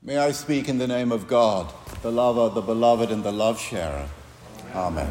May I speak in the name of God, the lover, the beloved, and the love-sharer. Amen.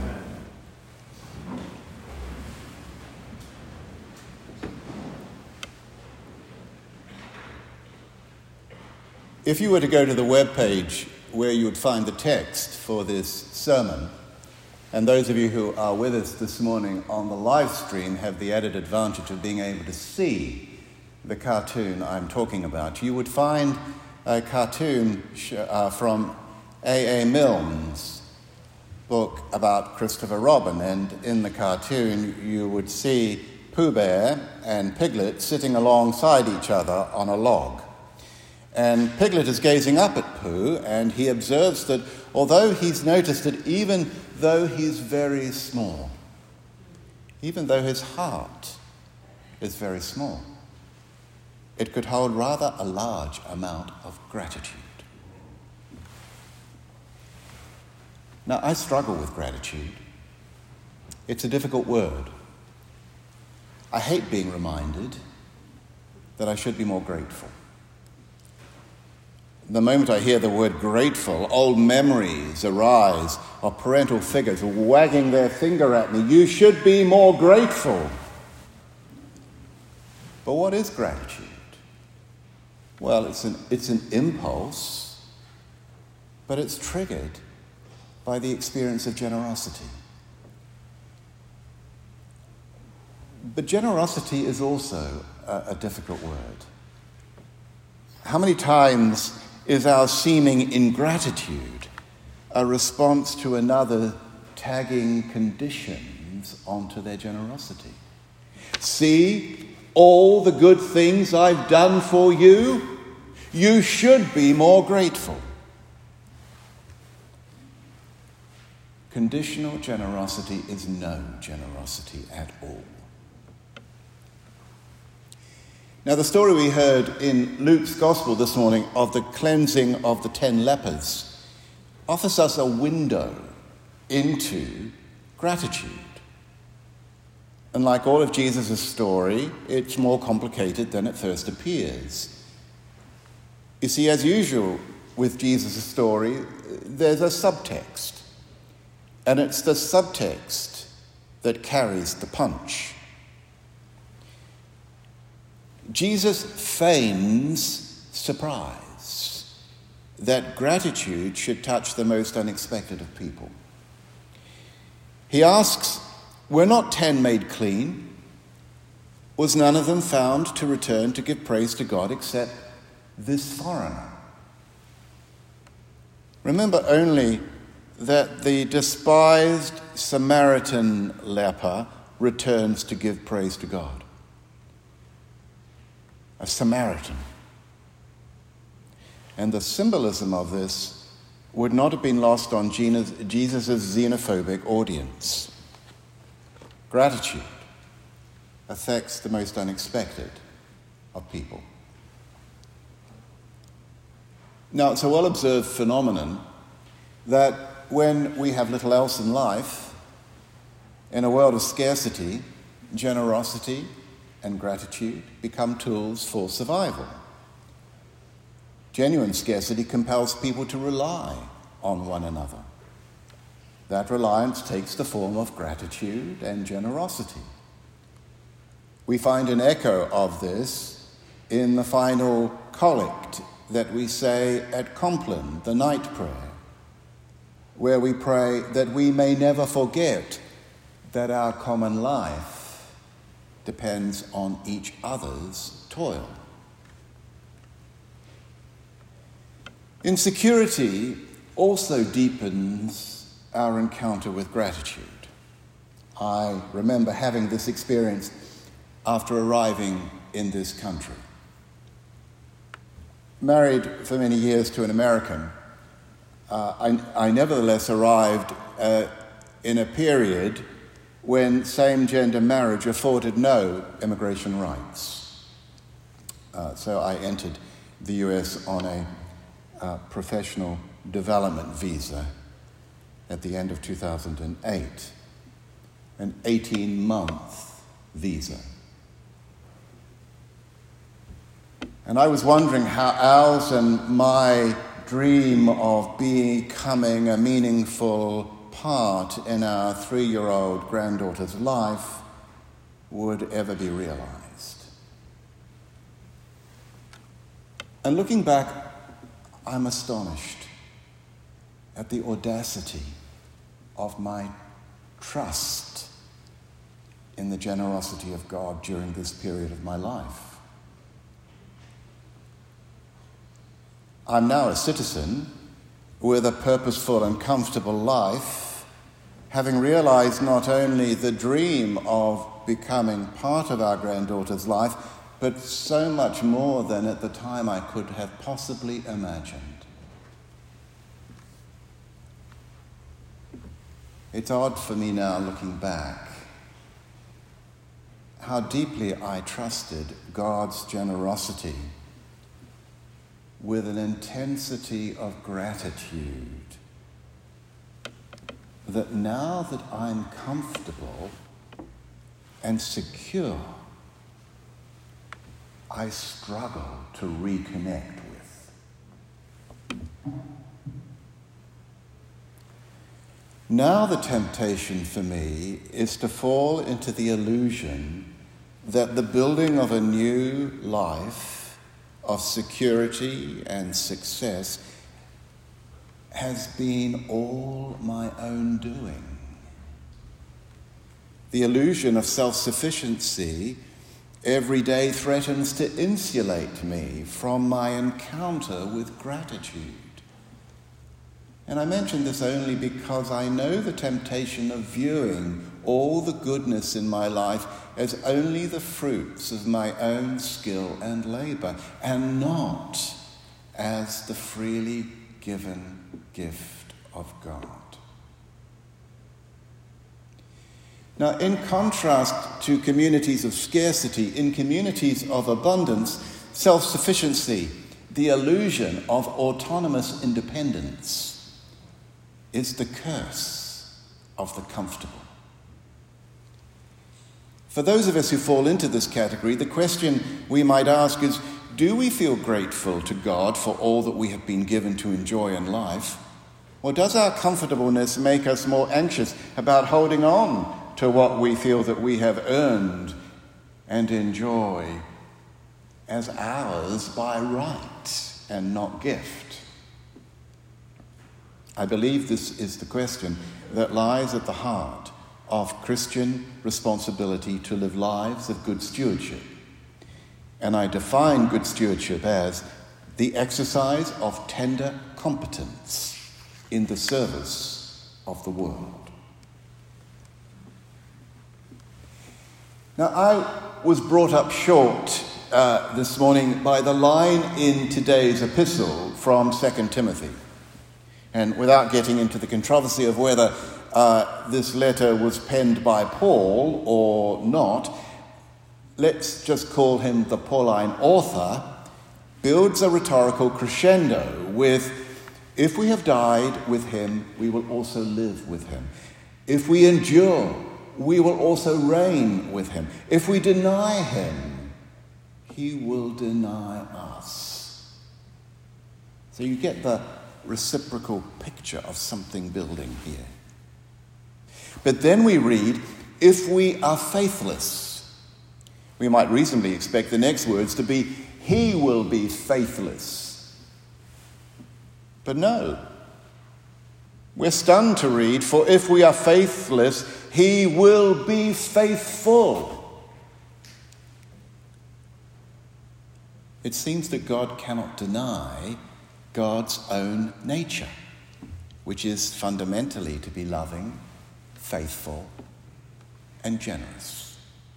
If you were to go to the webpage where you would find the text for this sermon, and those of you who are with us this morning on the live stream have the added advantage of being able to see the cartoon I'm talking about, you would find a cartoon from A.A. Milne's book about Christopher Robin, and in the cartoon you would see Pooh Bear and Piglet sitting alongside each other on a log. And Piglet is gazing up at Pooh, and he observes that although he's noticed that even though he's very small, even though his heart is very small, it could hold rather a large amount of gratitude. Now, I struggle with gratitude. It's a difficult word. I hate being reminded that I should be more grateful. The moment I hear the word grateful, old memories arise of parental figures wagging their finger at me. You should be more grateful. But what is gratitude? Well, it's an impulse, but it's triggered by the experience of generosity. But generosity is also a difficult word. How many times is our seeming ingratitude a response to another tagging conditions onto their generosity? See all the good things I've done for you? You should be more grateful. Conditional generosity is no generosity at all. Now, the story we heard in Luke's Gospel this morning of the cleansing of the 10 lepers offers us a window into gratitude. And like all of Jesus' story, it's more complicated than it first appears. You see, as usual with Jesus' story, there's a subtext. And it's the subtext that carries the punch. Jesus feigns surprise that gratitude should touch the most unexpected of people. He asks, were not 10 made clean? Was none of them found to return to give praise to God except this foreigner? Remember only that the despised Samaritan leper returns to give praise to God. A Samaritan. And the symbolism of this would not have been lost on Jesus' xenophobic audience. Gratitude affects the most unexpected of people. Now, it's a well-observed phenomenon that when we have little else in life, in a world of scarcity, generosity and gratitude become tools for survival. Genuine scarcity compels people to rely on one another. That reliance takes the form of gratitude and generosity. We find an echo of this in the final collect that we say at Compline, the night prayer, where we pray that we may never forget that our common life depends on each other's toil. Insecurity also deepens our encounter with gratitude. I remember having this experience after arriving in this country. Married for many years to an American, I nevertheless arrived in a period when same-gender marriage afforded no immigration rights. So I entered the US on a professional development visa at the end of 2008, an 18-month visa. And I was wondering how Al's and my dream of becoming a meaningful part in our 3-year-old granddaughter's life would ever be realized. And looking back, I'm astonished at the audacity of my trust in the generosity of God during this period of my life. I'm now a citizen with a purposeful and comfortable life, having realized not only the dream of becoming part of our granddaughter's life, but so much more than at the time I could have possibly imagined. It's odd for me now, looking back, how deeply I trusted God's generosity with an intensity of gratitude that now that I'm comfortable and secure, I struggle to reconnect with. Now the temptation for me is to fall into the illusion that the building of a new life of security and success has been all my own doing. The illusion of self-sufficiency every day threatens to insulate me from my encounter with gratitude. And I mention this only because I know the temptation of viewing all the goodness in my life as only the fruits of my own skill and labor, and not as the freely given gift of God. Now, in contrast to communities of scarcity, in communities of abundance, self-sufficiency, the illusion of autonomous independence, is the curse of the comfortable. For those of us who fall into this category, the question we might ask is, do we feel grateful to God for all that we have been given to enjoy in life? Or does our comfortableness make us more anxious about holding on to what we feel that we have earned and enjoy as ours by right and not gift? I believe this is the question that lies at the heart of Christian responsibility to live lives of good stewardship. And I define good stewardship as the exercise of tender competence in the service of the world. Now, I was brought up short this morning by the line in today's epistle from 2 Timothy. And without getting into the controversy of whether this letter was penned by Paul or not, let's just call him the Pauline author, builds a rhetorical crescendo with, if we have died with him, we will also live with him. If we endure, we will also reign with him. If we deny him, he will deny us. So you get the reciprocal picture of something building here. But then we read, if we are faithless, we might reasonably expect the next words to be, he will be faithless. But no. We're stunned to read, for if we are faithless, he will be faithful. It seems that God cannot deny God's own nature, which is fundamentally to be loving, faithful, and generous.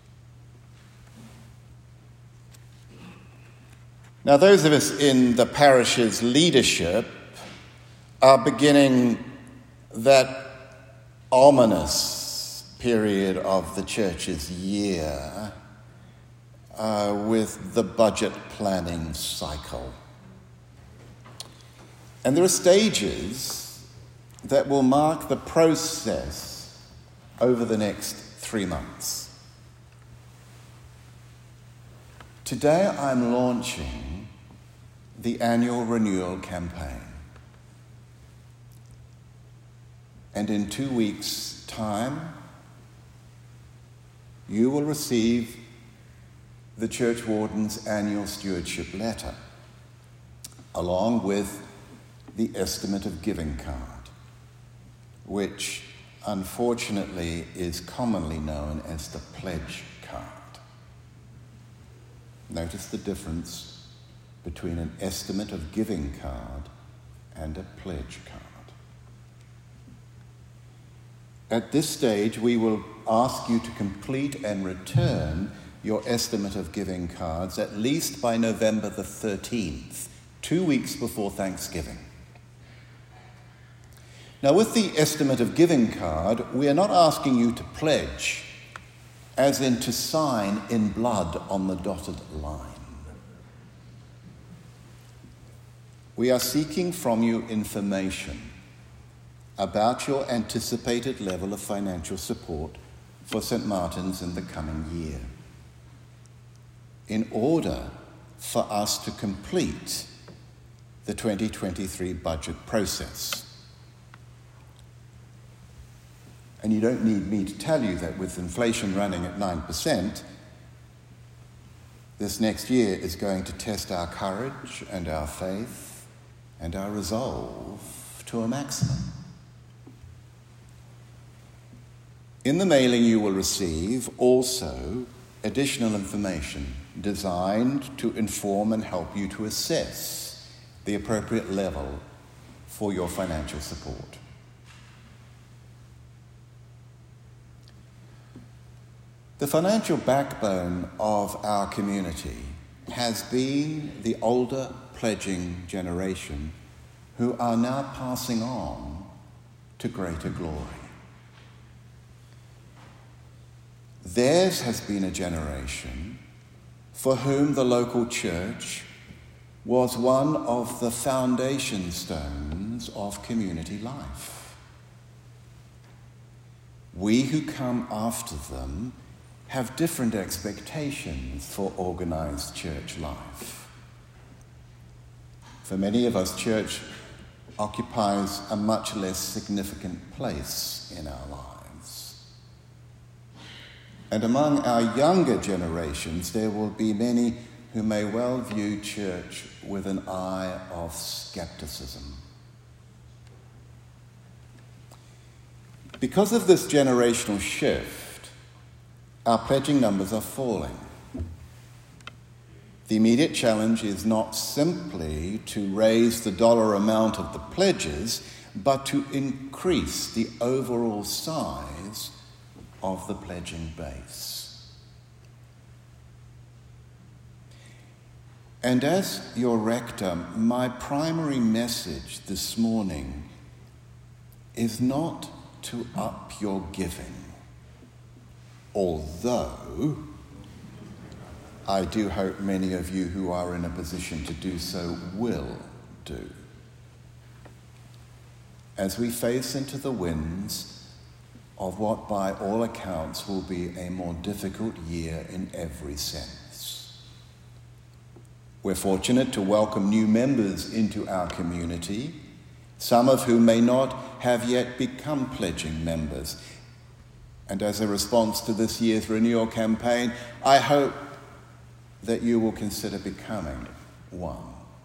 Now, those of us in the parish's leadership are beginning that ominous period of the church's year with the budget planning cycle. And there are stages that will mark the process over the next 3 months. Today I'm launching the annual renewal campaign. And in 2 weeks' time, you will receive the Church Warden's annual stewardship letter, along with the estimate of giving card, which unfortunately is commonly known as the pledge card. Notice the difference between an estimate of giving card and a pledge card. At this stage, we will ask you to complete and return your estimate of giving cards at least by November the 13th, 2 weeks before Thanksgiving. Now, with the estimate of giving card, we are not asking you to pledge, as in to sign in blood on the dotted line. We are seeking from you information about your anticipated level of financial support for St. Martin's in the coming year, in order for us to complete the 2023 budget process. And you don't need me to tell you that with inflation running at 9%, this next year is going to test our courage and our faith and our resolve to a maximum. In the mailing you will receive also additional information designed to inform and help you to assess the appropriate level for your financial support. The financial backbone of our community has been the older pledging generation who are now passing on to greater glory. Theirs has been a generation for whom the local church was one of the foundation stones of community life. We who come after them have different expectations for organized church life. For many of us, church occupies a much less significant place in our lives. And among our younger generations, there will be many who may well view church with an eye of skepticism. Because of this generational shift, our pledging numbers are falling. The immediate challenge is not simply to raise the dollar amount of the pledges, but to increase the overall size of the pledging base. And as your rector, my primary message this morning is not to up your giving, although I do hope many of you who are in a position to do so will do. As we face into the winds of what by all accounts will be a more difficult year in every sense. We're fortunate to welcome new members into our community, some of whom may not have yet become pledging members. And as a response to this year's renewal campaign, I hope that you will consider becoming one.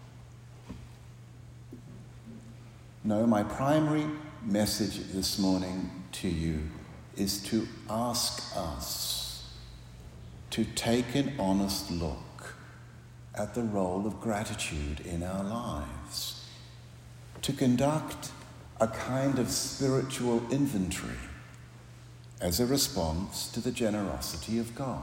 No, my primary message this morning to you is to ask us to take an honest look at the role of gratitude in our lives, to conduct a kind of spiritual inventory as a response to the generosity of God.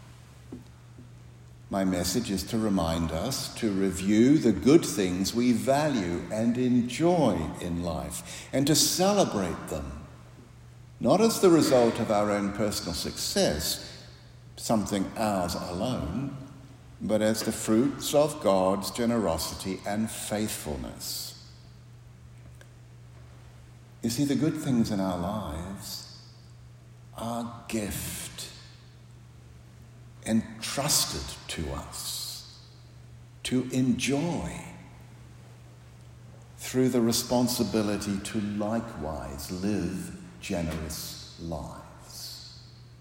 My message is to remind us to review the good things we value and enjoy in life, and to celebrate them, not as the result of our own personal success, something ours alone, but as the fruits of God's generosity and faithfulness. You see, the good things in our lives are gift entrusted to us to enjoy through the responsibility to likewise live generous lives.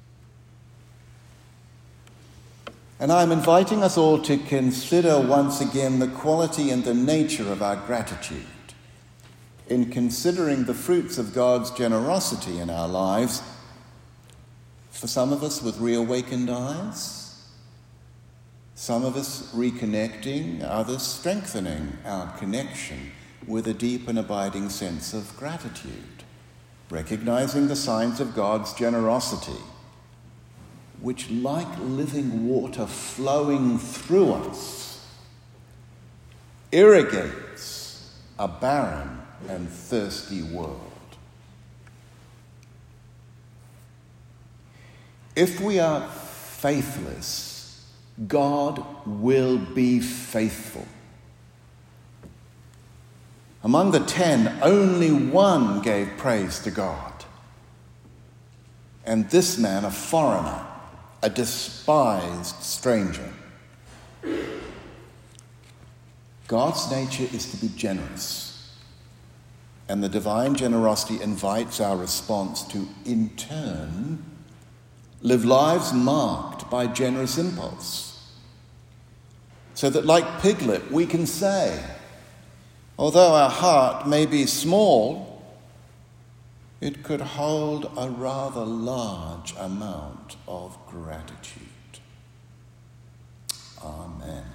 And I'm inviting us all to consider once again the quality and the nature of our gratitude in considering the fruits of God's generosity in our lives, for some of us with reawakened eyes, some of us reconnecting, others strengthening our connection with a deep and abiding sense of gratitude, recognizing the signs of God's generosity, which, like living water flowing through us, irrigates a barren and thirsty world. If we are faithless, God will be faithful. Among the 10, only one gave praise to God. And this man, a foreigner, a despised stranger. God's nature is to be generous. And the divine generosity invites our response to, in turn, live lives marked by generous impulse. So that, like Piglet, we can say, although our heart may be small, it could hold a rather large amount of gratitude. Amen.